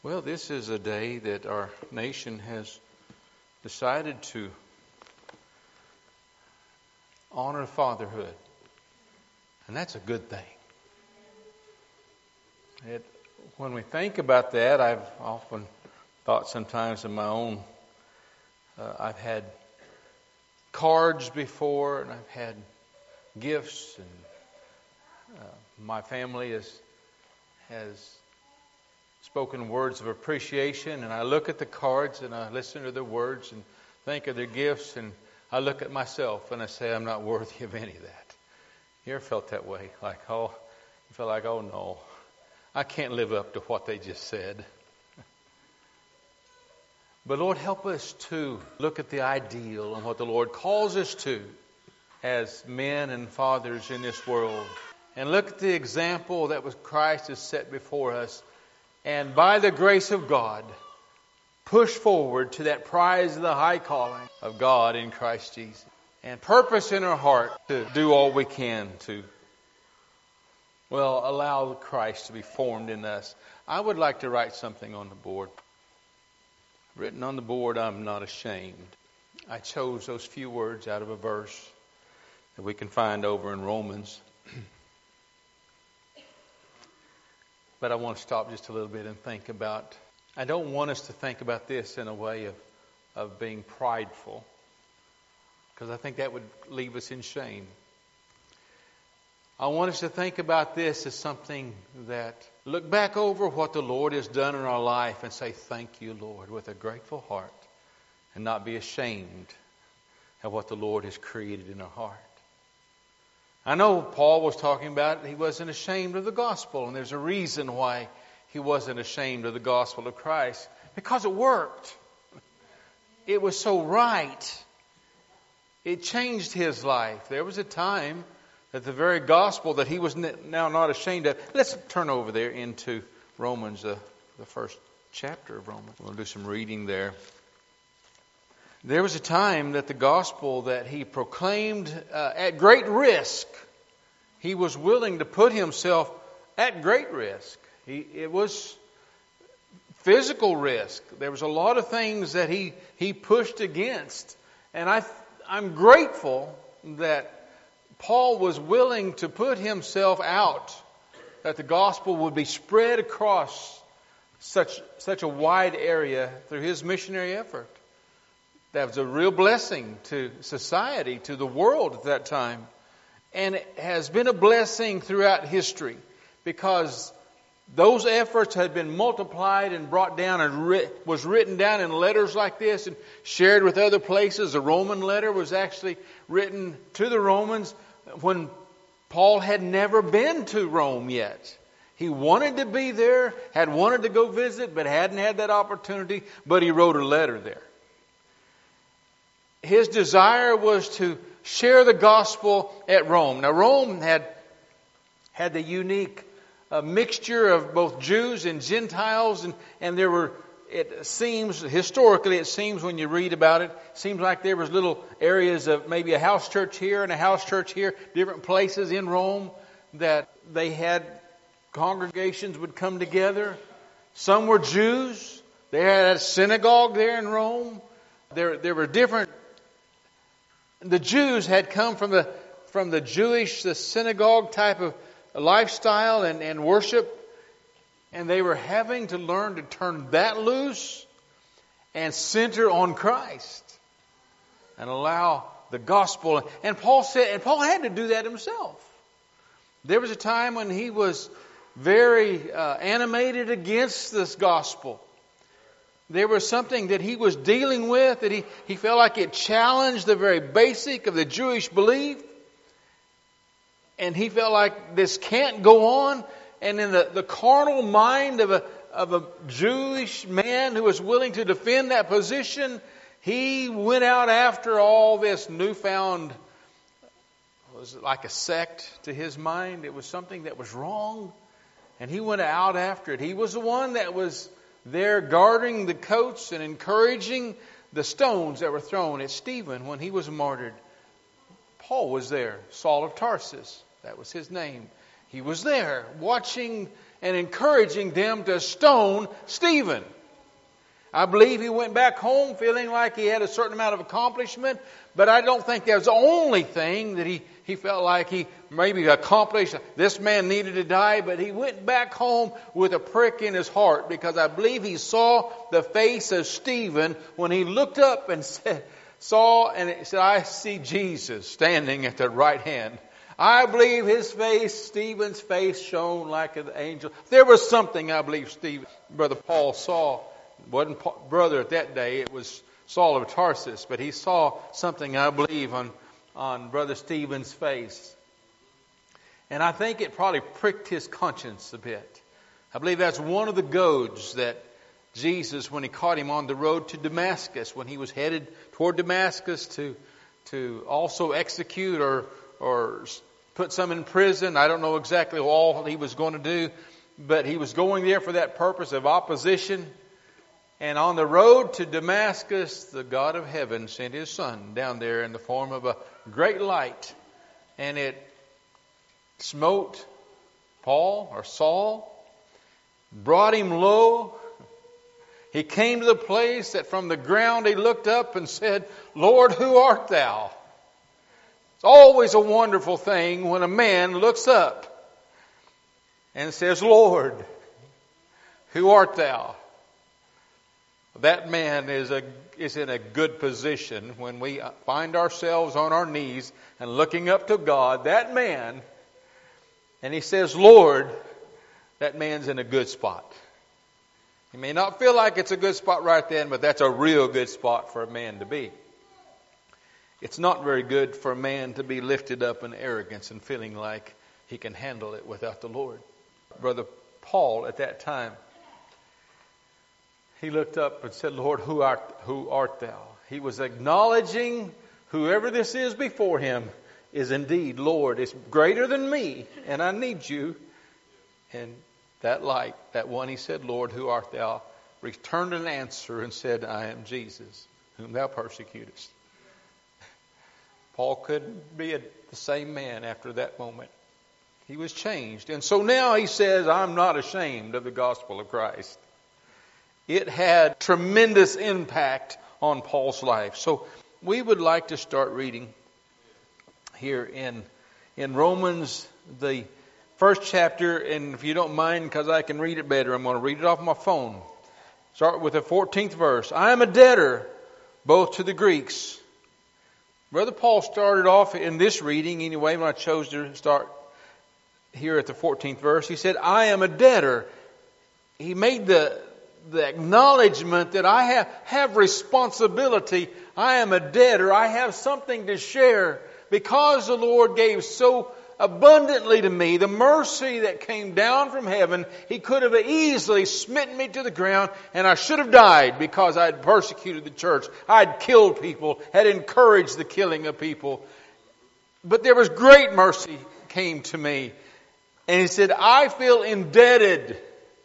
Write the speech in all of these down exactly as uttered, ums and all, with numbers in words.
Well, this is a day that our nation has decided to honor fatherhood. And that's a good thing. It, when we think about that, I've often thought sometimes in my own, uh, I've had cards before and I've had gifts, and uh, my family has, has spoken words of appreciation, and I look at the cards and I listen to their words and think of their gifts, and I look at myself and I say, I'm not worthy of any of that. You ever felt that way? Like, oh, you feel like, oh no, I can't live up to what they just said. But Lord, help us to look at the ideal and what the Lord calls us to as men and fathers in this world. And look at the example that was Christ has set before us. And by the grace of God, push forward to that prize of the high calling of God in Christ Jesus. And purpose in our heart to do all we can to, well, allow Christ to be formed in us. I would like to write something on the board. Written on the board, I'm not ashamed. I chose those few words out of a verse that we can find over in Romans. But I want to stop just a little bit and think about, I don't want us to think about this in a way of, of being prideful, because I think that would leave us in shame. I want us to think about this as something that, look back over what the Lord has done in our life and say, thank you, Lord, with a grateful heart, and not be ashamed of what the Lord has created in our heart. I know Paul was talking about he wasn't ashamed of the gospel, and there's a reason why he wasn't ashamed of the gospel of Christ. Because it worked. It was so right. It changed his life. There was a time that the very gospel that he was now not ashamed of. Let's turn over there into Romans, uh, the first chapter of Romans. We'll do some reading there. There was a time that the gospel that he proclaimed uh, at great risk, he was willing to put himself at great risk. He, it was physical risk. There was a lot of things that he, he pushed against. And I, I'm grateful that Paul was willing to put himself out, that the gospel would be spread across such, such a wide area through his missionary effort. That was a real blessing to society, to the world at that time. And it has been a blessing throughout history, because those efforts had been multiplied and brought down and writ- was written down in letters like this and shared with other places. The Roman letter was actually written to the Romans when Paul had never been to Rome yet. He wanted to be there, had wanted to go visit, but hadn't had that opportunity, but he wrote a letter there. His desire was to share the gospel at Rome. Now, Rome had had the unique uh, mixture of both Jews and Gentiles, and, and there were, it seems, historically it seems when you read about it, it seems like there was little areas of maybe a house church here and a house church here, different places in Rome that they had congregations would come together. Some were Jews. They had a synagogue there in Rome. There, there were different. The Jews had come from the from the Jewish, the synagogue type of lifestyle and, and worship, and they were having to learn to turn that loose and center on Christ and allow the gospel. And Paul said, and Paul had to do that himself. There was a time when he was very uh, animated against this gospel. There was something that he was dealing with that he, he felt like it challenged the very basic of the Jewish belief. And he felt like this can't go on. And in the, the carnal mind of a, of a Jewish man who was willing to defend that position, he went out after all this newfound, was it like a sect to his mind? It was something that was wrong. And he went out after it. He was the one that was there guarding the coats and encouraging the stones that were thrown at Stephen when he was martyred. Paul was there, Saul of Tarsus, that was his name. He was there watching and encouraging them to stone Stephen. I believe he went back home feeling like he had a certain amount of accomplishment, but I don't think that was the only thing that he, he felt like he maybe accomplished. This man needed to die, but he went back home with a prick in his heart, because I believe he saw the face of Stephen when he looked up and said, saw and it said, I see Jesus standing at the right hand. I believe his face, Stephen's face, shone like an angel. There was something I believe Stephen, Brother Paul saw. It wasn't Paul, brother at that day, it was Saul of Tarsus, but he saw something, I believe, on, on Brother Stephen's face. And I think it probably pricked his conscience a bit. I believe that's one of the goads that Jesus, when he caught him on the road to Damascus, when he was headed toward Damascus to to also execute or or put some in prison. I don't know exactly all he was going to do, but he was going there for that purpose of opposition. And on the road to Damascus, the God of heaven sent his Son down there in the form of a great light. And it smote Paul or Saul, brought him low. He came to the place that from the ground he looked up and said, Lord, who art thou? It's always a wonderful thing when a man looks up and says, Lord, who art thou? That man is a is in a good position when we find ourselves on our knees and looking up to God. That man, and he says, Lord, that man's in a good spot. He may not feel like it's a good spot right then, but that's a real good spot for a man to be. It's not very good for a man to be lifted up in arrogance and feeling like he can handle it without the Lord. Brother Paul, at that time, he looked up and said, Lord, who art, who art thou? He was acknowledging whoever this is before him is indeed Lord. It's greater than me, and I need you. And that light, that one, he said, Lord, who art thou? Returned an answer and said, I am Jesus, whom thou persecutest. Paul couldn't be a, the same man after that moment. He was changed. And so now he says, I'm not ashamed of the gospel of Christ. It had tremendous impact on Paul's life. So we would like to start reading here in, in Romans, the first chapter. And if you don't mind, because I can read it better, I'm going to read it off my phone. Start with the fourteenth verse. I am a debtor both to the Greeks. Brother Paul started off in this reading anyway when I chose to start here at the fourteenth verse. He said, I am a debtor. He made the, the acknowledgement that I have, have responsibility. I am a debtor. I have something to share because the Lord gave so abundantly to me the mercy that came down from heaven. He could have easily smitten me to the ground and I should have died because I had persecuted the church. I had killed people, had encouraged the killing of people. But there was great mercy came to me. And he said, I feel indebted.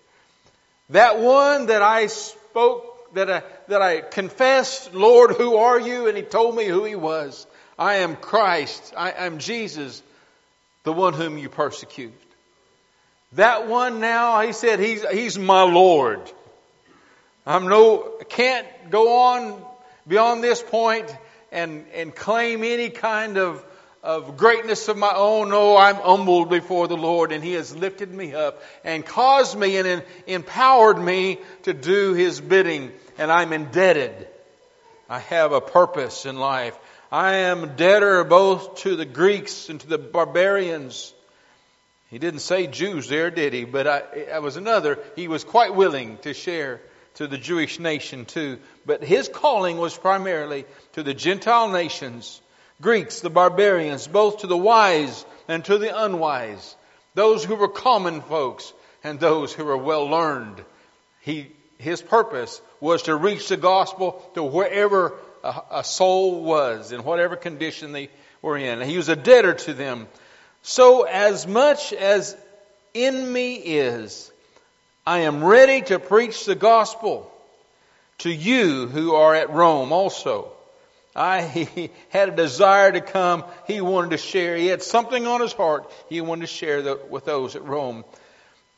That one that I spoke, that I, that I confessed, Lord, who are you? And he told me who he was. I am Christ. I am Jesus, the one whom you persecute. That one now, he said, he's, he's my Lord. I'm no, can't go on beyond this point and, and claim any kind of, of greatness of my own. No, I'm humbled before the Lord, and He has lifted me up and caused me and empowered me to do His bidding. And I'm indebted. I have a purpose in life. I am debtor both to the Greeks and to the barbarians. He didn't say Jews there, did he? But I, I was another. He was quite willing to share to the Jewish nation too. But his calling was primarily to the Gentile nations, Greeks, the barbarians, both to the wise and to the unwise, those who were common folks and those who were well learned. He, his purpose was to reach the gospel to wherever a, a soul was, in whatever condition they were in. He was a debtor to them. So as much as in me is, I am ready to preach the gospel to you who are at Rome also. I he had a desire to come. He wanted to share. He had something on his heart. He wanted to share the, with those at Rome.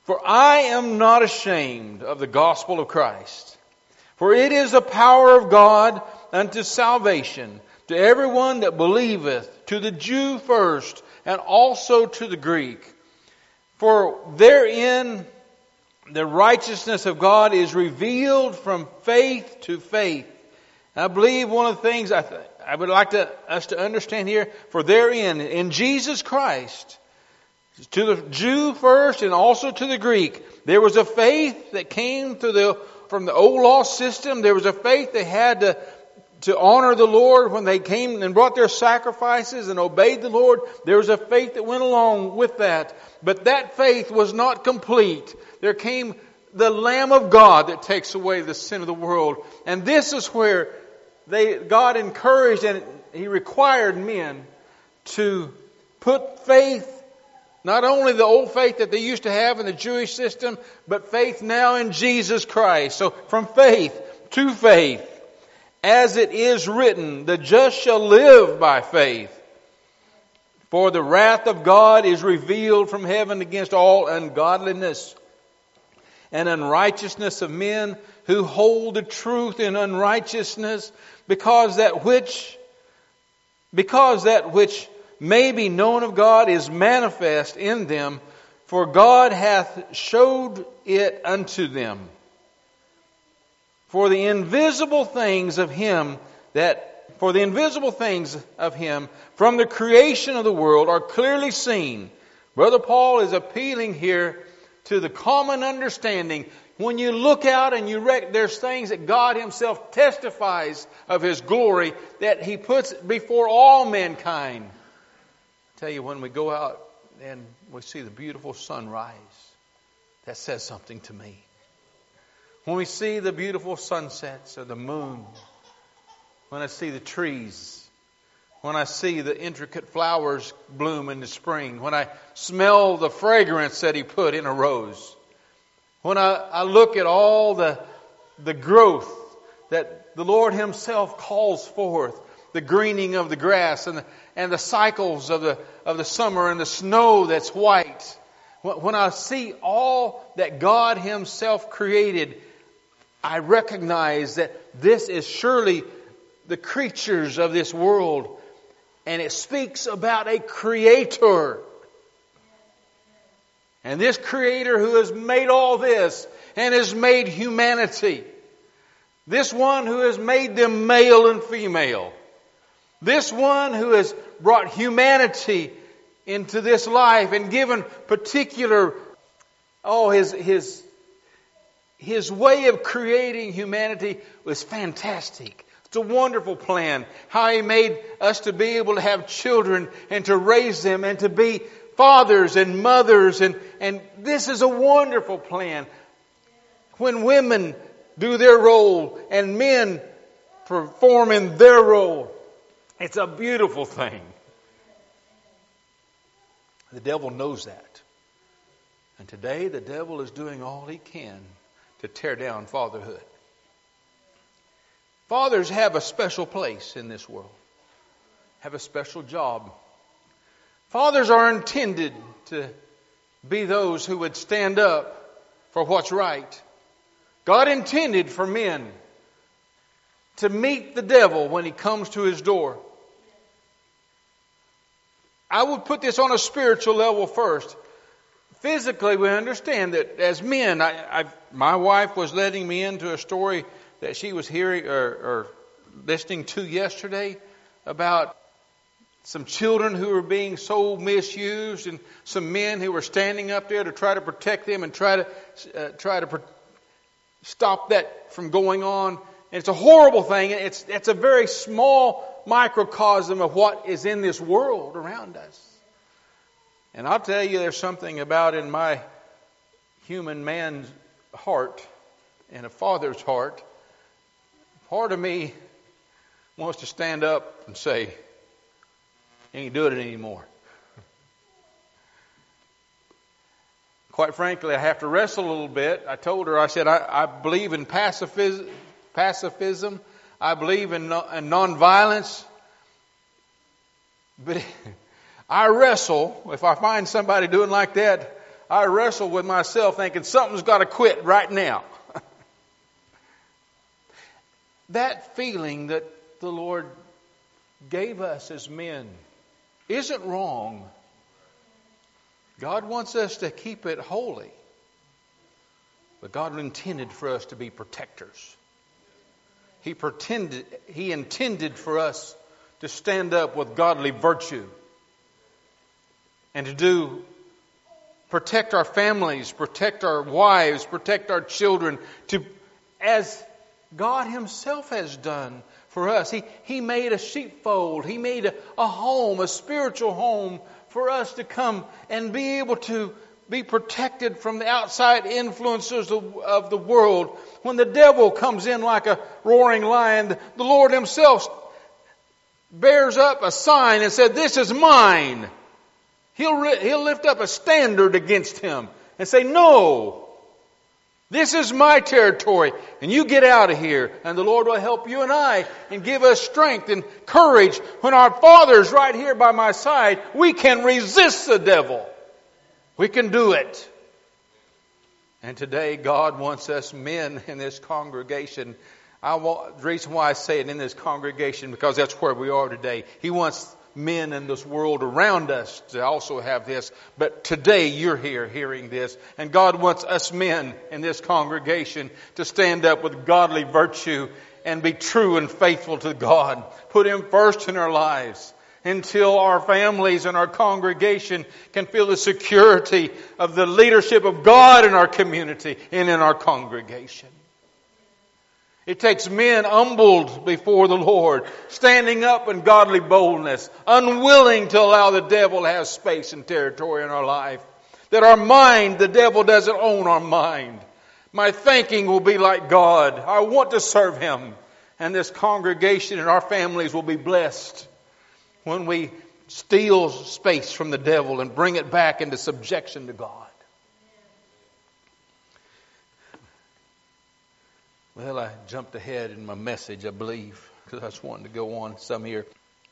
For I am not ashamed of the gospel of Christ, for it is the power of God unto salvation to everyone that believeth, to the Jew first, and also to the Greek. For therein the righteousness of God is revealed from faith to faith. I believe one of the things I, th- I would like to, us to understand here, for therein, in Jesus Christ, to the Jew first and also to the Greek, there was a faith that came to the, from the old law system. There was a faith they had to, to honor the Lord when they came and brought their sacrifices and obeyed the Lord. There was a faith that went along with that. But that faith was not complete. There came the Lamb of God that takes away the sin of the world. And this is where they, God encouraged and He required men to put faith, not only the old faith that they used to have in the Jewish system, but faith now in Jesus Christ. So from faith to faith, as it is written, the just shall live by faith. For the wrath of God is revealed from heaven against all ungodliness and unrighteousness of men who hold the truth in unrighteousness, because that which, because that which may be known of God is manifest in them, for God hath showed it unto them. For the invisible things of Him that For the invisible things of Him from the creation of the world are clearly seen. Brother Paul is appealing here to the common understanding. When you look out and you rec- there's things that God Himself testifies of His glory that He puts before all mankind. I tell you, when we go out and we see the beautiful sunrise, that says something to me. When we see the beautiful sunsets or the moon, when I see the trees, when I see the intricate flowers bloom in the spring, when I smell the fragrance that He put in a rose, when I, I look at all the, the growth that the Lord Himself calls forth, the greening of the grass and the, and the cycles of the, of the summer and the snow that's white, when I see all that God Himself created, I recognize that this is surely the creatures of this world, and it speaks about a Creator. And this Creator who has made all this and has made humanity, this one who has made them male and female, this one who has brought humanity into this life and given particular, oh, his his his way of creating humanity was fantastic. It's a wonderful plan. How He made us to be able to have children and to raise them and to be fathers and mothers. And, and this is a wonderful plan. When women do their role and men perform in their role, it's a beautiful thing. The devil knows that. And today the devil is doing all he can to tear down fatherhood. Fathers have a special place in this world, have a special job. Fathers are intended to be those who would stand up for what's right. God intended for men to meet the devil when he comes to his door. I would put this on a spiritual level first. Physically, we understand that as men, I, I, my wife was letting me into a story that she was hearing or, or listening to yesterday about some children who were being so misused, and some men who were standing up there to try to protect them and try to uh, try to pro- stop that from going on. And it's a horrible thing. It's it's a very small microcosm of what is in this world around us. And I'll tell you, there's something about in my human man's heart and a father's heart. Part of me wants to stand up and say, ain't doing it anymore. Quite frankly, I have to wrestle a little bit. I told her, I said, I, I believe in pacifism, pacifism. I believe in, no, in nonviolence. But I wrestle. If I find somebody doing like that, I wrestle with myself thinking something's got to quit right now. That feeling that the Lord gave us as men isn't wrong. God wants us to keep it holy. But God intended for us to be protectors. He pretended, He intended for us to stand up with godly virtue and to do protect our families, protect our wives, protect our children, to as God Himself has done for us. He, he made a sheepfold. He made a, a home, a spiritual home for us to come and be able to be protected from the outside influences of, of the world. When the devil comes in like a roaring lion, the Lord Himself bears up a sign and said, "This is mine." He'll, he'll lift up a standard against him and say, "No, this is my territory, and you get out of here." And the Lord will help you and I and give us strength and courage. When our Father's right here by my side, we can resist the devil. We can do it. And today God wants us men in this congregation. I want, the reason why I say it in this congregation, because that's where we are today. He wants men in this world around us to also have this. But today you're here hearing this. And God wants us men in this congregation to stand up with godly virtue and be true and faithful to God. Put Him first in our lives until our families and our congregation can feel the security of the leadership of God in our community and in our congregation. It takes men humbled before the Lord, standing up in godly boldness, unwilling to allow the devil to have space and territory in our life. That our mind, the devil doesn't own our mind. My thinking will be like God. I want to serve Him. And this congregation and our families will be blessed when we steal space from the devil and bring it back into subjection to God. Well, I jumped ahead in my message, I believe, because I just wanted to go on some here.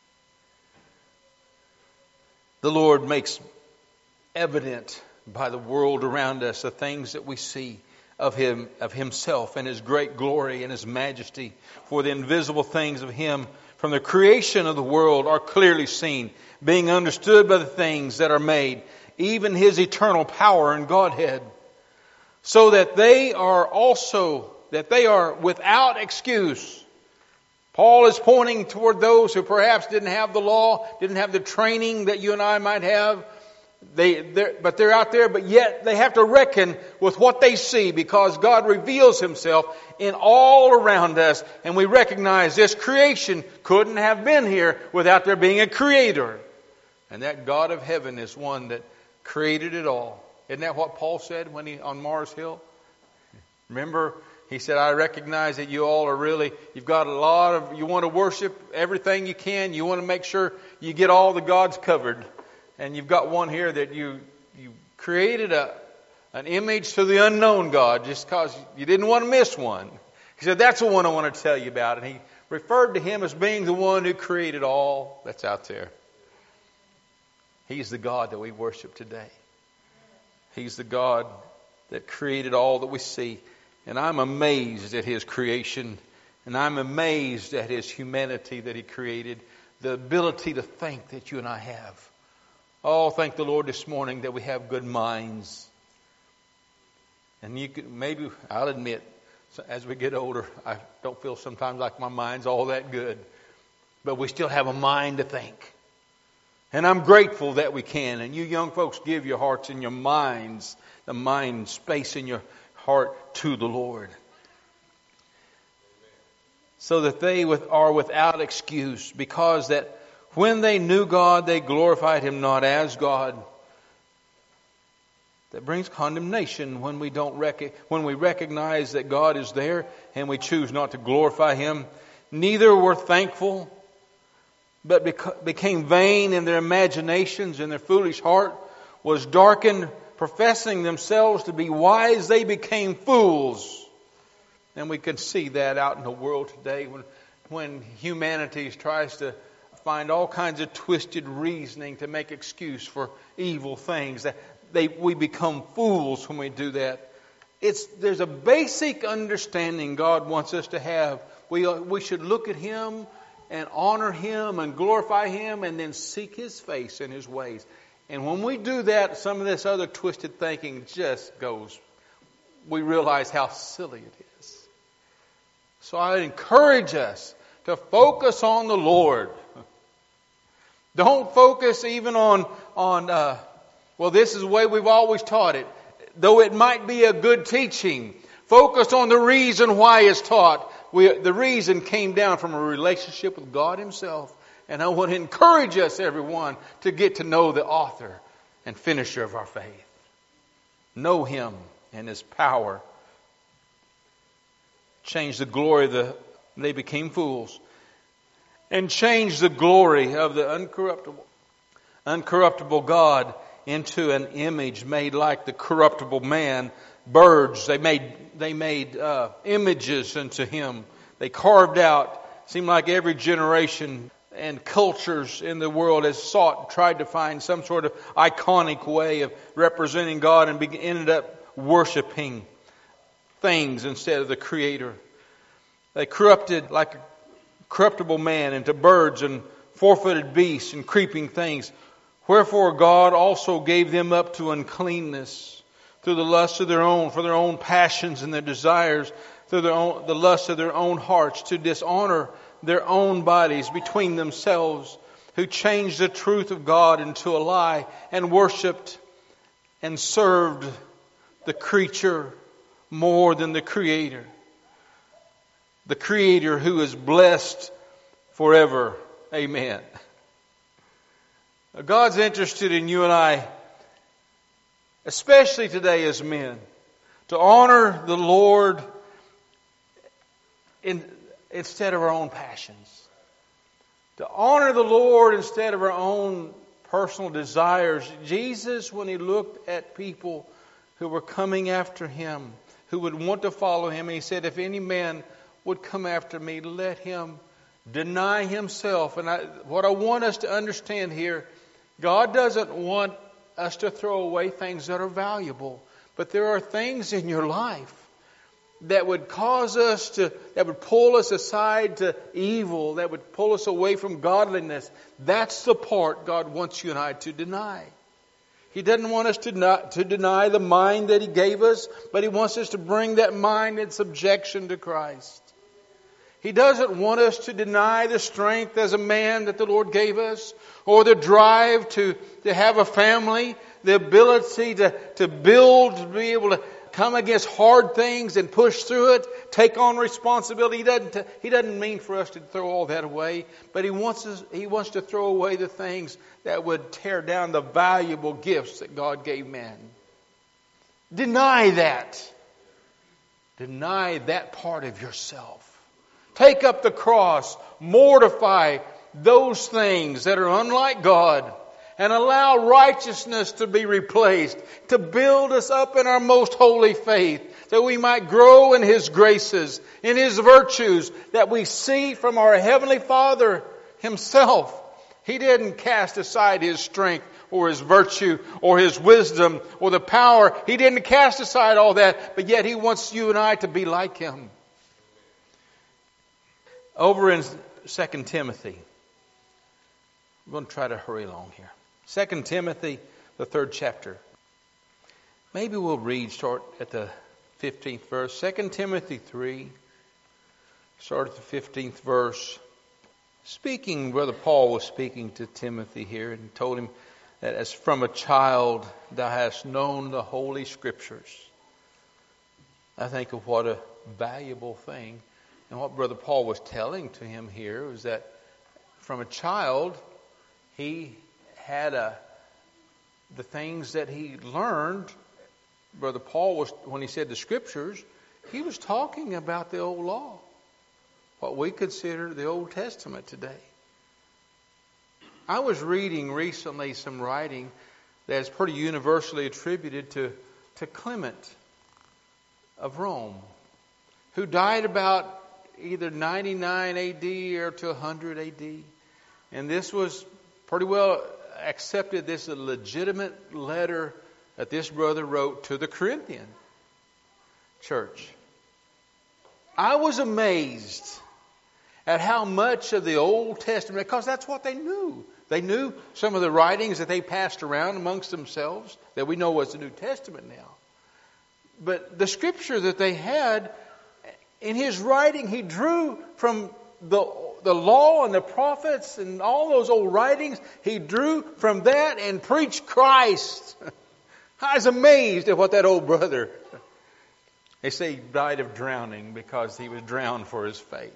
The Lord makes evident by the world around us the things that we see of Him, of Himself and His great glory and His majesty. For the invisible things of Him from the creation of the world are clearly seen, being understood by the things that are made, even His eternal power and Godhead, so that they are also that they are without excuse. Paul is pointing toward those who perhaps didn't have the law, didn't have the training that you and I might have. They, they're, but they're out there, but yet they have to reckon with what they see, because God reveals Himself in all around us, and we recognize this creation couldn't have been here without there being a Creator. And that God of heaven is one that created it all. Isn't that what Paul said when he on Mars Hill? Remember, he said, "I recognize that you all are really, you've got a lot of, you want to worship everything you can. You want to make sure you get all the gods covered. And you've got one here that you you created a an image to the unknown God just because you didn't want to miss one." He said, "That's the one I want to tell you about." And he referred to Him as being the one who created all that's out there. He's the God that we worship today. He's the God that created all that we see. And I'm amazed at His creation. And I'm amazed at His humanity that He created. The ability to think that you and I have. Oh, thank the Lord this morning that we have good minds. And you could, maybe, I'll admit, as we get older, I don't feel sometimes like my mind's all that good. But we still have a mind to think. And I'm grateful that we can. And you young folks, give your hearts and your minds, the mind space in your heart to the Lord. So that they with, are without excuse, because that when they knew God, they glorified Him not as God. That brings condemnation when we don't rec- when we recognize that God is there and we choose not to glorify Him. Neither were thankful, but beca- became vain in their imaginations, and their foolish heart was darkened. Professing themselves to be wise, they became fools. And we can see that out in the world today when, when humanity tries to find all kinds of twisted reasoning to make excuse for evil things. That they we become fools when we do that. It's there's a basic understanding God wants us to have. We we should look at Him and honor Him and glorify Him and then seek His face and His ways. And when we do that, some of this other twisted thinking just goes. We realize how silly it is. So I encourage us to focus on the Lord. Don't focus even on, on uh, well, this is the way we've always taught it. Though it might be a good teaching, focus on the reason why it's taught. We, the reason came down from a relationship with God Himself. And I want to encourage us, everyone, to get to know the author and finisher of our faith. Know Him and His power. Change the glory of the, they became fools. And change the glory of the uncorruptible, uncorruptible God into an image made like the corruptible man. Birds, they made, they made uh, images unto Him. They carved out, seemed like every generation and cultures in the world has sought, tried to find some sort of iconic way of representing God and be, ended up worshiping things instead of the Creator. They corrupted like a corruptible man into birds and four-footed beasts and creeping things. Wherefore God also gave them up to uncleanness through the lust of their own, for their own passions and their desires, through their own, the lust of their own hearts, to dishonor their own bodies between themselves, who changed the truth of God into a lie and worshipped and served the creature more than the Creator. The Creator who is blessed forever. Amen. God's interested in you and I, especially today as men, to honor the Lord in instead of our own passions. To honor the Lord instead of our own personal desires. Jesus, when He looked at people who were coming after Him, who would want to follow Him, and He said, if any man would come after me, let him deny himself. And I, what I want us to understand here, God doesn't want us to throw away things that are valuable. But there are things in your life that would cause us to, that would pull us aside to evil, that would pull us away from godliness. That's the part God wants you and I to deny. He doesn't want us to not, to deny the mind that He gave us, but He wants us to bring that mind in subjection to Christ. He doesn't want us to deny the strength as a man that the Lord gave us, or the drive to, to have a family, the ability to, to build, to be able to come against hard things and push through it, take on responsibility. He doesn't, he doesn't mean for us to throw all that away, but He wants us, He wants to throw away the things that would tear down the valuable gifts that God gave man. Deny that. Deny that part of yourself. Take up the cross, mortify those things that are unlike God, and allow righteousness to be replaced, to build us up in our most holy faith, that we might grow in His graces, in His virtues, that we see from our Heavenly Father Himself. He didn't cast aside His strength or His virtue or His wisdom or the power. He didn't cast aside all that, but yet He wants you and I to be like Him. Over in Second Timothy, I'm going to try to hurry along here. Second Timothy, the third chapter. Maybe we'll read, start at the fifteenth verse. Second Timothy three, start at the fifteenth verse. Speaking, Brother Paul was speaking to Timothy here and told him that as from a child thou hast known the Holy Scriptures. I think of what a valuable thing. And what Brother Paul was telling to him here was that from a child, he had a, the things that he learned. Brother Paul was, when he said the Scriptures, he was talking about the old law, what we consider the Old Testament today. I was reading recently some writing that is pretty universally attributed to, to Clement of Rome, who died about either ninety-nine A D or to one hundred A D. And this was pretty well accepted. This is a legitimate letter that this brother wrote to the Corinthian church. I was amazed at how much of the Old Testament, because that's what they knew. They knew some of the writings that they passed around amongst themselves that we know was the New Testament now. But the scripture that they had, in his writing, he drew from the, the law and the prophets and all those old writings. He drew from that and preached Christ. I was amazed at what that old brother, they say he died of drowning because he was drowned for his faith.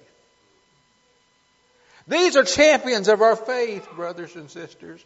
These are champions of our faith, brothers and sisters.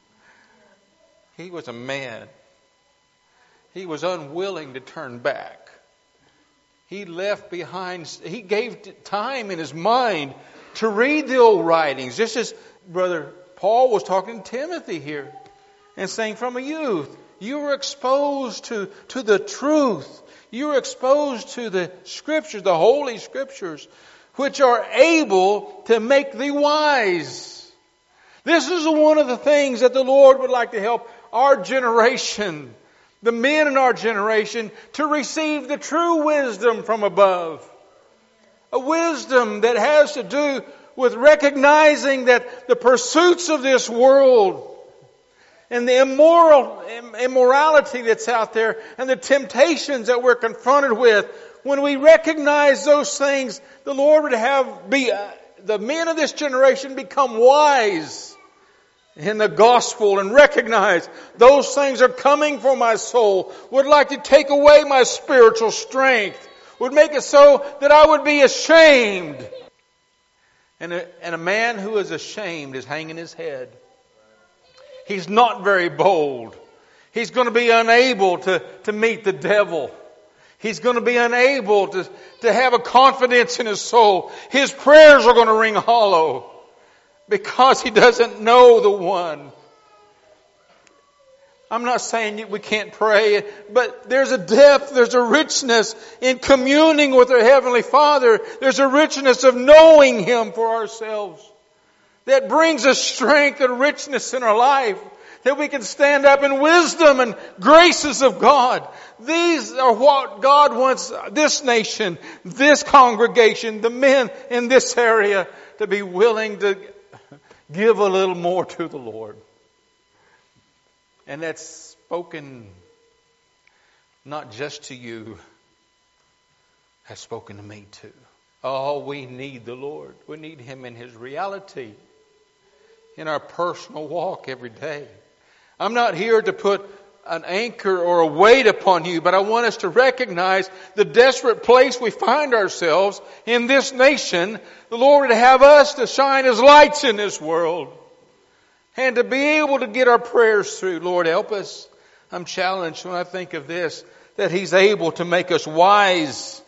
He was a man. He was unwilling to turn back. He left behind, he gave time in his mind to read the old writings. Just as Brother Paul was talking to Timothy here and saying, from a youth, you were exposed to, to the truth. You were exposed to the Scriptures, the Holy Scriptures, which are able to make thee wise. This is one of the things that the Lord would like to help our generation, the men in our generation, to receive the true wisdom from above. A wisdom that has to do with recognizing that the pursuits of this world and the immoral immorality that's out there and the temptations that we're confronted with, when we recognize those things, the Lord would have be uh, the men of this generation become wise in the gospel and recognize those things are coming for my soul, would like to take away my spiritual strength, would make it so that I would be ashamed. And a, and a man who is ashamed is hanging his head. He's not very bold. He's going to be unable to, to meet the devil. He's going to be unable to, to have a confidence in his soul. His prayers are going to ring hollow because he doesn't know the one. I'm not saying we can't pray, but there's a depth, there's a richness in communing with our Heavenly Father. There's a richness of knowing Him for ourselves that brings us strength and richness in our life, that we can stand up in wisdom and graces of God. These are what God wants this nation, this congregation, the men in this area to be willing to give a little more to the Lord. And that's spoken not just to you, that's spoken to me too. Oh, we need the Lord. We need Him in His reality, in our personal walk every day. I'm not here to put an anchor or a weight upon you, but I want us to recognize the desperate place we find ourselves in this nation. The Lord would have us to shine as lights in this world and to be able to get our prayers through. Lord, help us. I'm challenged when I think of this, that He's able to make us wise.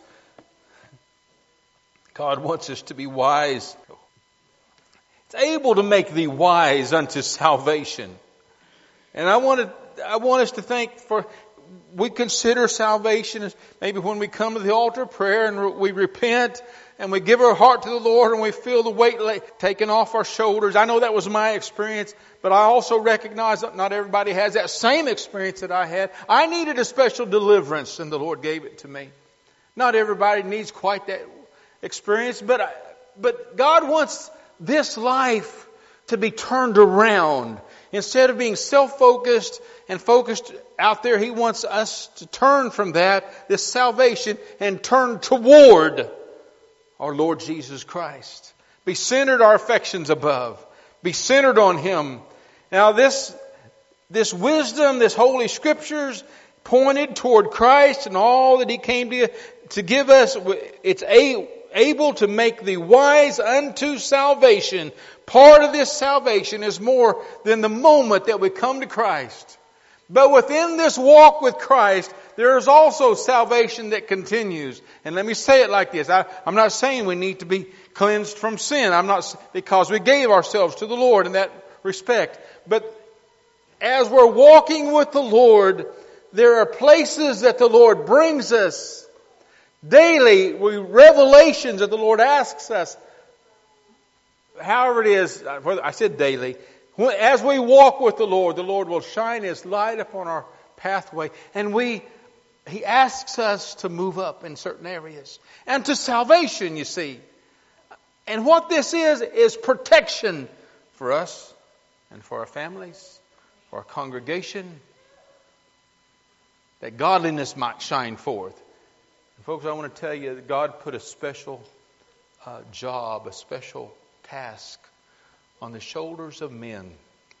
God wants us to be wise. It's able to make thee wise unto salvation. And I want to, I want us to think, for we consider salvation as maybe when we come to the altar of prayer and we repent and we give our heart to the Lord and we feel the weight taken off our shoulders. I know that was my experience, but I also recognize that not everybody has that same experience that I had. I needed a special deliverance and the Lord gave it to me. Not everybody needs quite that experience, but I, but God wants this life to be turned around. Instead of being self-focused and focused out there, He wants us to turn from that, this salvation, and turn toward our Lord Jesus Christ. Be centered our affections above. Be centered on Him. Now this, this wisdom, this Holy Scriptures pointed toward Christ and all that He came to, to give us. It's a, able to make thee wise unto salvation. Part of this salvation is more than the moment that we come to Christ. But within this walk with Christ, there is also salvation that continues. And let me say it like this. I, I'm not saying we need to be cleansed from sin. I'm not, because we gave ourselves to the Lord in that respect. But as we're walking with the Lord, there are places that the Lord brings us. Daily, we, revelations that the Lord asks us. However it is, I said daily. As we walk with the Lord, the Lord will shine His light upon our pathway. And we, He asks us to move up in certain areas. And to salvation, you see. And what this is, is protection for us and for our families, for our congregation, that godliness might shine forth. And folks, I want to tell you that God put a special uh, job, a special task on the shoulders of men.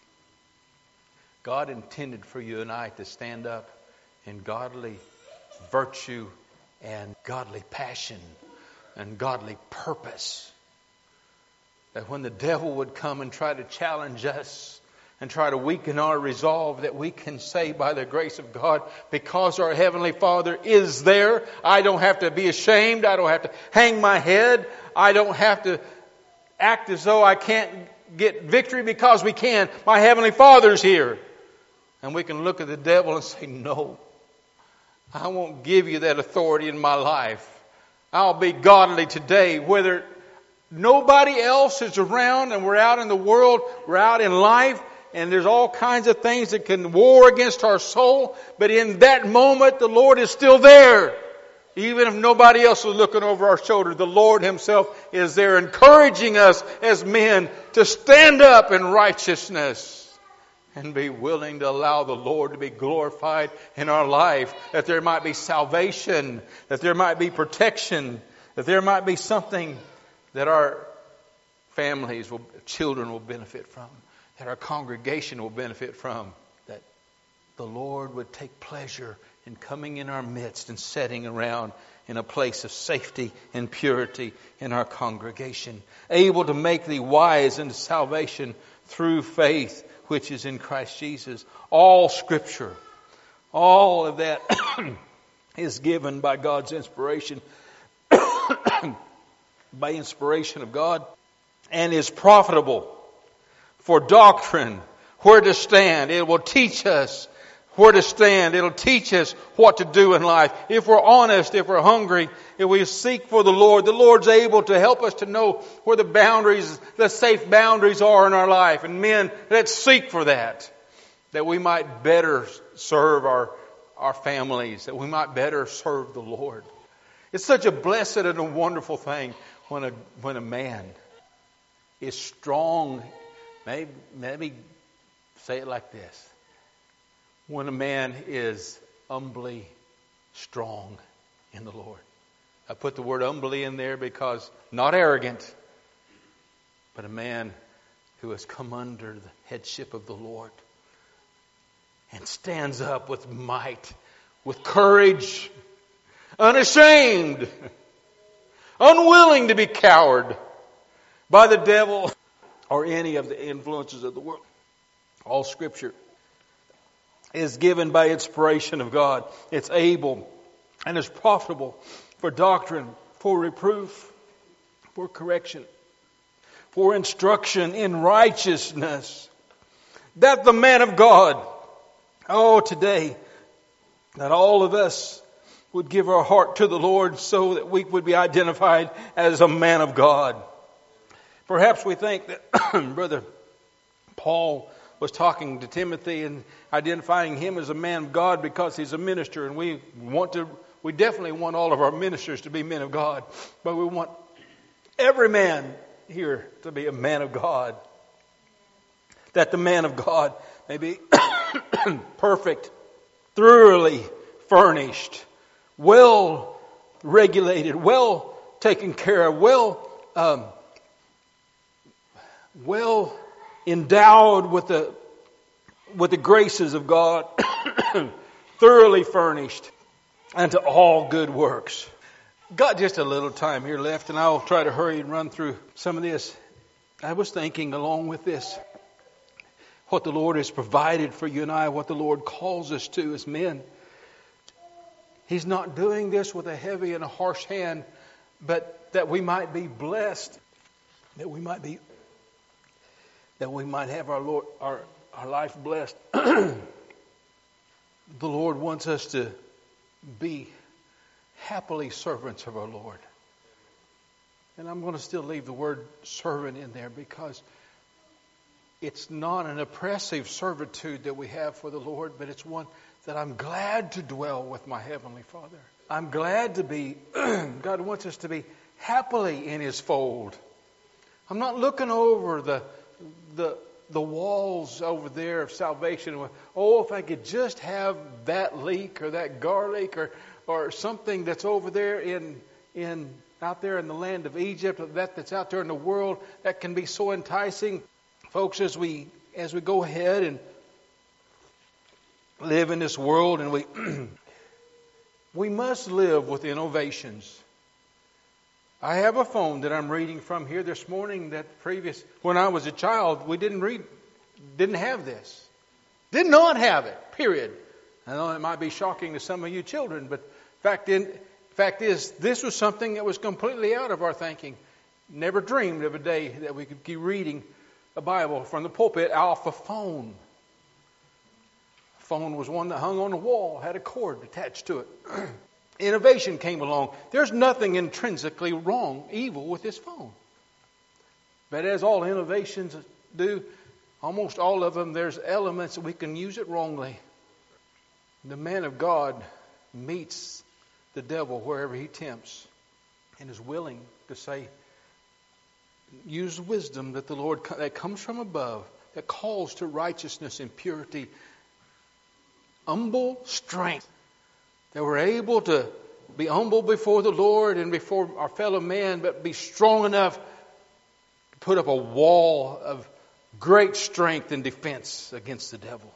God intended for you and I to stand up in godly virtue and godly passion and godly purpose. That when the devil would come and try to challenge us and try to weaken our resolve, that we can say by the grace of God, because our Heavenly Father is there, I don't have to be ashamed. I don't have to hang my head. I don't have to act as though I can't get victory, because we can. My Heavenly Father's here. And we can look at the devil and say, no, I won't give you that authority in my life. I'll be godly today, whether nobody else is around and we're out in the world, we're out in life, and there's all kinds of things that can war against our soul. But in that moment, the Lord is still there. Even if nobody else is looking over our shoulder, the Lord Himself is there, encouraging us as men to stand up in righteousness and be willing to allow the Lord to be glorified in our life, that there might be salvation, that there might be protection, that there might be something that our families, will, children will benefit from, that our congregation will benefit from, that the Lord would take pleasure in coming in our midst and setting around in a place of safety and purity in our congregation, able to make thee wise unto salvation through faith which is in Christ Jesus. All Scripture, all of that is given by God's inspiration, by inspiration of God, and is profitable for doctrine, where to stand. It will teach us where to stand. It'll teach us what to do in life. If we're honest, if we're hungry, if we seek for the Lord, the Lord's able to help us to know where the boundaries, the safe boundaries are in our life. And men, let's seek for that, that we might better serve our, our families, that we might better serve the Lord. It's such a blessed and a wonderful thing when a, when a man is strong. Maybe, maybe say it like this. When a man is humbly strong in the Lord. I put the word humbly in there because not arrogant, but a man who has come under the headship of the Lord and stands up with might, with courage, unashamed, unwilling to be cowed by the devil or any of the influences of the world. All Scripture is given by inspiration of God. It's able and is profitable for doctrine, for reproof, for correction, for instruction in righteousness, that the man of God, oh, today, that all of us would give our heart to the Lord so that we would be identified as a man of God. Perhaps we think that Brother Paul was talking to Timothy and identifying him as a man of God because he's a minister, and we want to, we definitely want all of our ministers to be men of God, but we want every man here to be a man of God, that the man of God may be perfect, thoroughly furnished, well regulated, well taken care of, well, um, well endowed with the with the graces of God, thoroughly furnished unto all good works. Got just a little time here left, and I'll try to hurry and run through some of this. I was thinking along with this, what the Lord has provided for you and I, what the Lord calls us to as men. He's not doing this with a heavy and a harsh hand, but that we might be blessed, that we might be, that we might have our Lord, our, our life blessed. The Lord wants us to be happily servants of our Lord. And I'm going to still leave the word servant in there because it's not an oppressive servitude that we have for the Lord, but it's one that I'm glad to dwell with my Heavenly Father. I'm glad to be, God wants us to be happily in His fold. I'm not looking over the, the, the walls over there of salvation. Oh, if I could just have that leek or that garlic or, or something that's over there in, in, out there in the land of Egypt, or that that's out there in the world, that can be so enticing. Folks, as we, as we go ahead and live in this world, and we we must live with innovations. I have a phone that I'm reading from here this morning that previous, when I was a child, we didn't read, didn't have this. Did not have it, period. I know it might be shocking to some of you children, but fact, in, fact is, this was something that was completely out of our thinking. Never dreamed of a day that we could keep reading a Bible from the pulpit off a phone. Phone was one that hung on the wall, had a cord attached to it. Innovation came along. There's nothing intrinsically wrong, evil with this phone. But as all innovations do, almost all of them, there's elements that we can use it wrongly. The man of God meets the devil wherever he tempts and is willing to say, use wisdom that the Lord, that comes from above, that calls to righteousness and purity, humble strength, that we're able to be humble before the Lord and before our fellow man, but be strong enough to put up a wall of great strength and defense against the devil.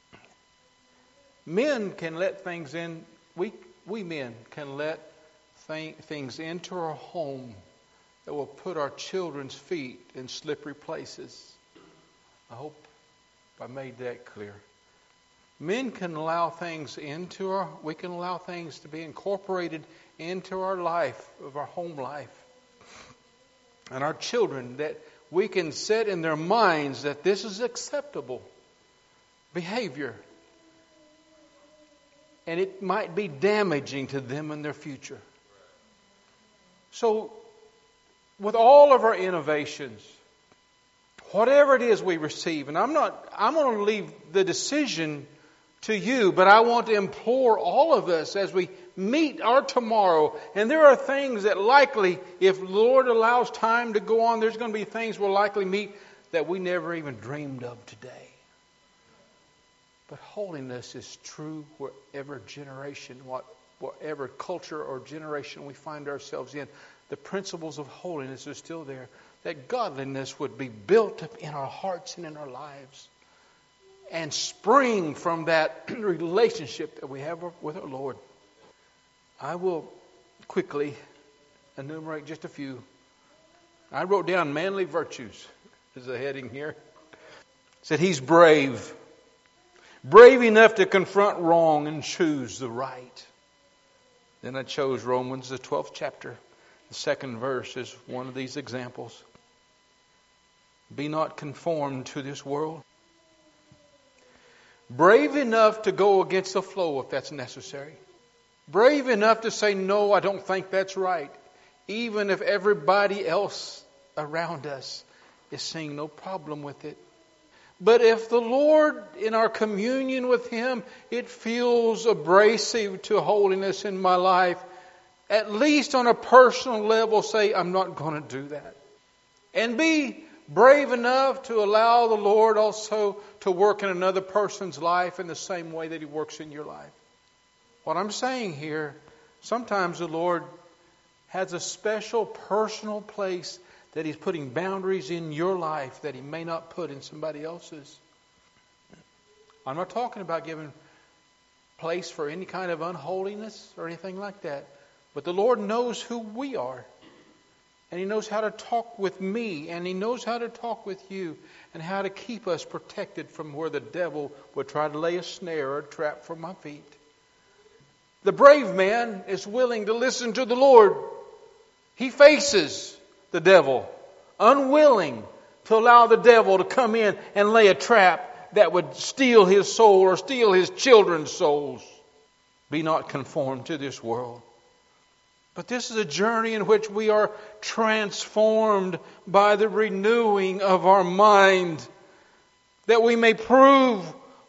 Men can let things in, we, we men can let th- things into our home that will put our children's feet in slippery places. I hope I made that clear. Men can allow things into our, we can allow things to be incorporated into our life, of our home life. And our children, that we can set in their minds that this is acceptable behavior. And it might be damaging to them in their future. So, with all of our innovations, whatever it is we receive, and I'm not, I'm going to leave the decision to you, but I want to implore all of us as we meet our tomorrow. And there are things that likely, if the Lord allows time to go on, there's going to be things we'll likely meet that we never even dreamed of today. But holiness is true wherever generation, what, whatever culture or generation we find ourselves in. The principles of holiness are still there. That godliness would be built up in our hearts and in our lives. And spring from that relationship that we have with our Lord. I will quickly enumerate just a few. I wrote down manly virtues as a heading here. It said he's brave. Brave enough to confront wrong and choose the right. Then I chose Romans, the twelfth chapter. The second verse is one of these examples. Be not conformed to this world. Brave enough to go against the flow if that's necessary. Brave enough to say, no, I don't think that's right. Even if everybody else around us is seeing no problem with it. But if the Lord, in our communion with Him, it feels abrasive to holiness in my life, at least on a personal level, say, I'm not going to do that. And be brave enough to allow the Lord also to work in another person's life in the same way that He works in your life. What I'm saying here, sometimes the Lord has a special personal place that He's putting boundaries in your life that He may not put in somebody else's. I'm not talking about giving place for any kind of unholiness or anything like that. But the Lord knows who we are. And He knows how to talk with me. And He knows how to talk with you. And how to keep us protected from where the devil would try to lay a snare or a trap for my feet. The brave man is willing to listen to the Lord. He faces the devil, unwilling to allow the devil to come in and lay a trap that would steal his soul or steal his children's souls. Be not conformed to this world. But this is a journey in which we are transformed by the renewing of our mind, that we may prove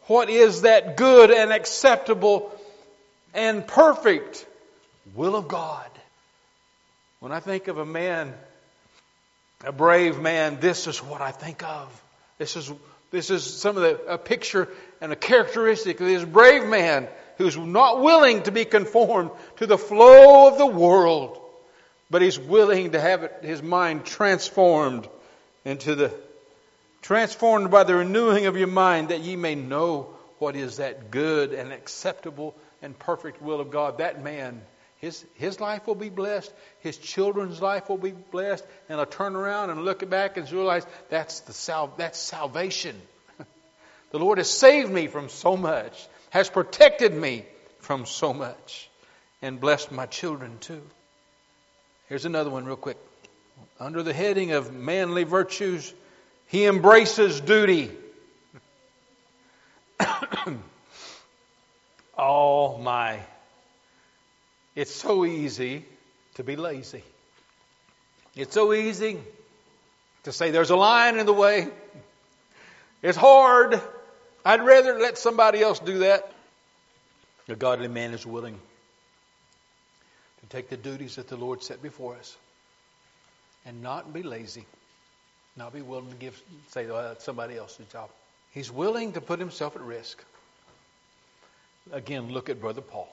what is that good and acceptable and perfect will of God. When I think of a man, a brave man, this is what I think of. This is this is some of the a picture and a characteristic of this brave man who's not willing to be conformed to the flow of the world, but he's willing to have it, his mind transformed into the transformed by the renewing of your mind, that ye may know what is that good and acceptable and perfect will of God. That man, his his life will be blessed. His children's life will be blessed. And I'll turn around and look back and realize that's the sal- that's salvation. The Lord has saved me from so much, has protected me from so much, and blessed my children too. Here's another one real quick. Under the heading of manly virtues, he embraces duty. Oh my. It's so easy to be lazy. It's so easy to say there's a lion in the way. It's hard. I'd rather let somebody else do that. A godly man is willing to take the duties that the Lord set before us and not be lazy. Not be willing to give, say, well, that's somebody else's job. He's willing to put himself at risk. Again, look at Brother Paul.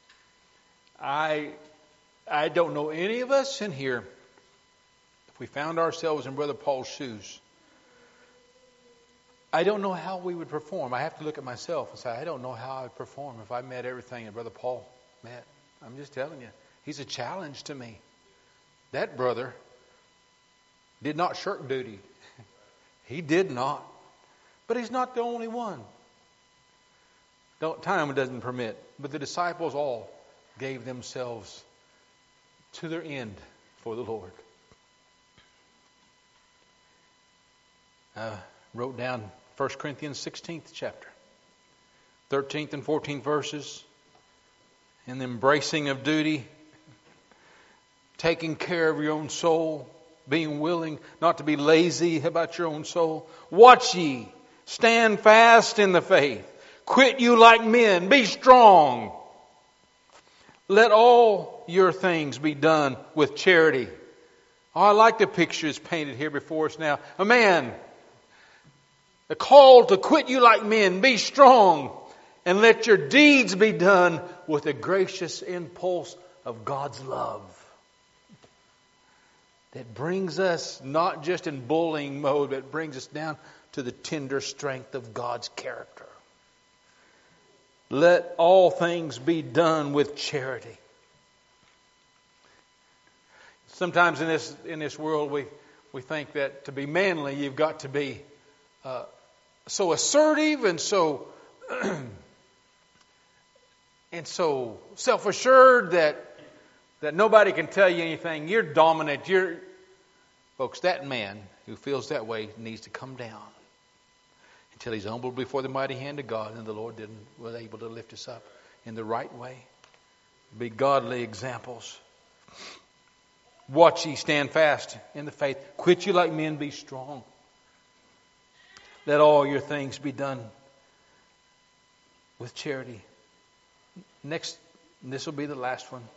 I I don't know any of us in here, if we found ourselves in Brother Paul's shoes, I don't know how we would perform. I have to look at myself and say, I don't know how I'd perform if I met everything that Brother Paul met. I'm just telling you, he's a challenge to me. That brother did not shirk duty. He did not. But he's not the only one. Don't, time doesn't permit. But the disciples all gave themselves to their end for the Lord. I wrote down First Corinthians sixteenth chapter. thirteenth and fourteenth verses. In the embracing of duty. Taking care of your own soul. Being willing not to be lazy about your own soul. Watch ye. Stand fast in the faith. Quit you like men. Be strong. Let all your things be done with charity. Oh, I like the pictures painted here before us now. A man, a call to quit you like men. Be strong. And let your deeds be done with a gracious impulse of God's love. That brings us not just in bullying mode, but brings us down to the tender strength of God's character. Let all things be done with charity. Sometimes in this in this world we, we think that to be manly you've got to be uh, so assertive and so and so self-assured that that nobody can tell you anything. You're dominant. You're folks, that man who feels that way needs to come down until he's humbled before the mighty hand of God, and the Lord didn't was able to lift us up in the right way. Be godly examples. Watch ye, stand fast in the faith. Quit you like men, be strong. Let all your things be done with charity. Next, this will be the last one.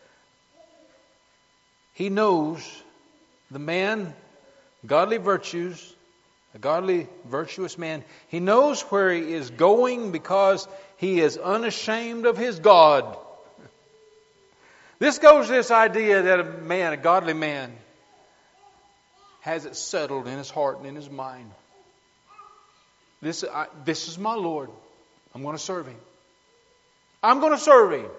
He knows the man, godly virtues, a godly, virtuous man. He knows where he is going because he is unashamed of his God. This goes to this idea that a man, a godly man, has it settled in his heart and in his mind. This, I, this is my Lord. I'm going to serve Him. I'm going to serve Him.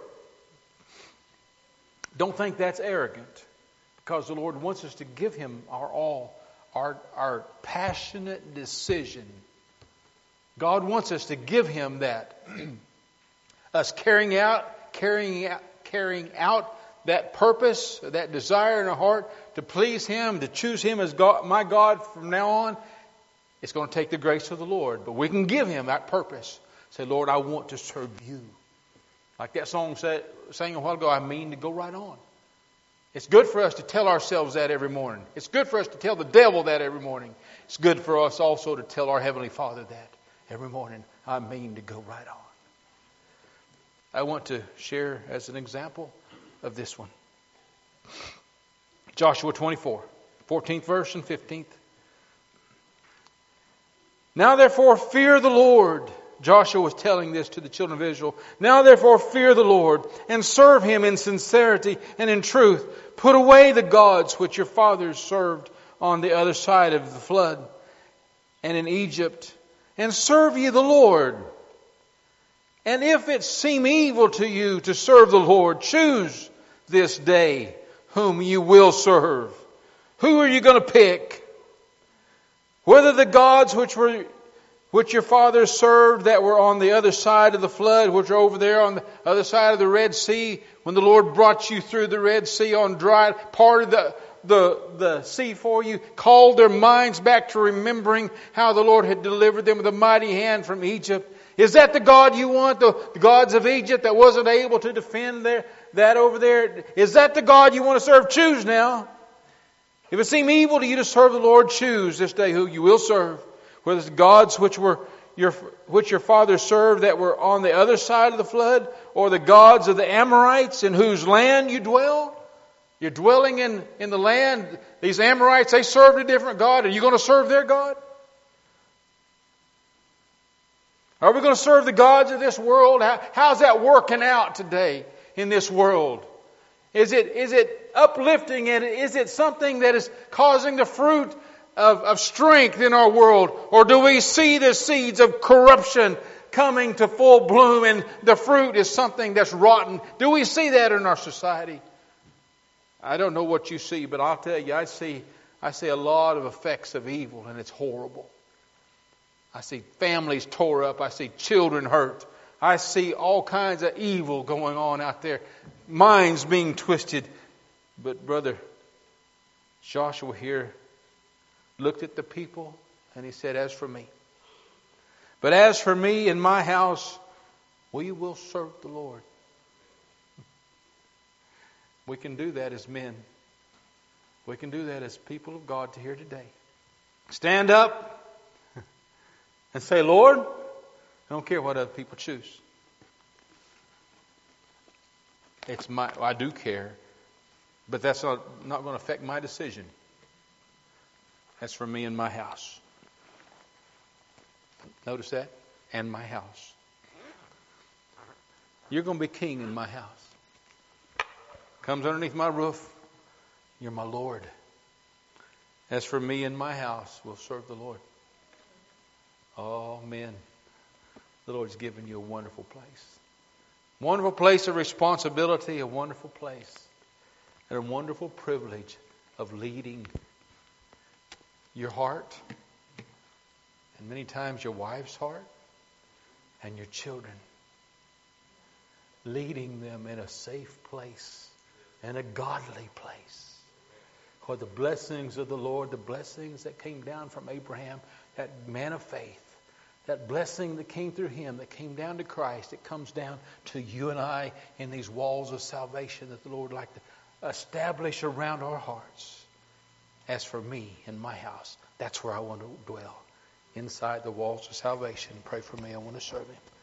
Don't think that's arrogant, because the Lord wants us to give Him our all, our, our passionate decision. God wants us to give Him that. Us carrying out, carrying out, carrying out that purpose, that desire in our heart to please Him, to choose Him as God, my God from now on. It's going to take the grace of the Lord, but we can give Him that purpose. Say, Lord, I want to serve You. Like that song said, sang a while ago, I mean to go right on. It's good for us to tell ourselves that every morning. It's good for us to tell the devil that every morning. It's good for us also to tell our Heavenly Father that every morning. I mean to go right on. I want to share as an example of this one. Joshua twenty-four, fourteenth verse and fifteenth. Now therefore fear the Lord. Joshua was telling this to the children of Israel. Now therefore fear the Lord and serve Him in sincerity and in truth. Put away the gods which your fathers served on the other side of the flood and in Egypt, and serve ye the Lord. And if it seem evil to you to serve the Lord, choose this day whom you will serve. Who are you going to pick? Whether the gods which were which your fathers served that were on the other side of the flood, which are over there on the other side of the Red Sea, when the Lord brought you through the Red Sea on dry, parted the, the, the sea for you, called their minds back to remembering how the Lord had delivered them with a mighty hand from Egypt. Is that the God you want? The, the gods of Egypt that wasn't able to defend their, that over there? Is that the God you want to serve? Choose now. If it seem evil to you to serve the Lord, choose this day who you will serve. Whether it's the gods which were your which your fathers served that were on the other side of the flood, or the gods of the Amorites in whose land you dwell. You're dwelling in, in the land. These Amorites, they served a different God. Are you going to serve their God? Are we going to serve the gods of this world? How, how's that working out today in this world? Is it is it uplifting it? Is it something that is causing the fruit of, of strength in our world? Or do we see the seeds of corruption coming to full bloom and the fruit is something that's rotten? Do we see that in our society? I don't know what you see, but I'll tell you, I see I see a lot of effects of evil, and it's horrible. I see families tore up. I see children hurt. I see all kinds of evil going on out there. Minds being twisted. But brother Joshua here looked at the people and he said, as for me. But as for me and my house, we will serve the Lord. We can do that as men. We can do that as people of God to here today. Stand up and say, Lord, I don't care what other people choose. It's my, well, I do care, but that's not, not going to affect my decision. That's for me and my house. Notice that? And my house. You're going to be king in my house. Comes underneath my roof, you're my Lord. As for me and my house, we'll serve the Lord. Oh, men, the Lord's given you a wonderful place. Wonderful place of responsibility, a wonderful place, and a wonderful privilege of leading your heart, and many times your wife's heart, and your children. Leading them in a safe place, and a godly place. For the blessings of the Lord, the blessings that came down from Abraham, that man of faith, that blessing that came through him, that came down to Christ, it comes down to you and I in these walls of salvation that the Lord would like to establish around our hearts. As for me and my house, that's where I want to dwell, inside the walls of salvation. Pray for me. I want to serve Him.